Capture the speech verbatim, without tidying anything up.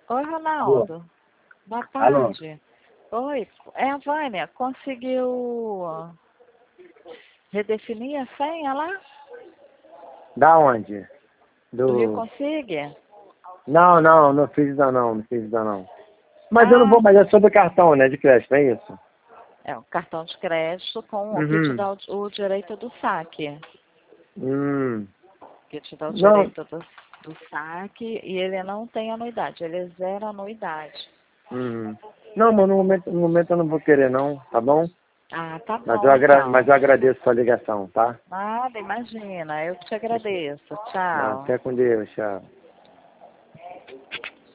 Oi, Ronaldo. Boa Alô? tarde. Oi, é a Vânia. Conseguiu redefinir a senha lá? Da onde? Do Rio Do... Consigue? Não, não, não fiz ainda não, não fiz ainda não. Mas eu não Ah, vou, mas é sobre cartão, né, de crédito, é isso? é um cartão de crédito com o que te Uhum. dá o, o direito do saque. Hum. Que te dá o Não. direito do, do saque e ele não tem anuidade, ele é zero anuidade. Uhum. Não, mas no momento, no momento eu não vou querer não, tá bom? Ah, tá Mas eu, bom agra... mas então. eu agradeço a sua ligação, tá? Nada, imagina. Eu que te agradeço. Não, Tchau. até com Deus, tchau.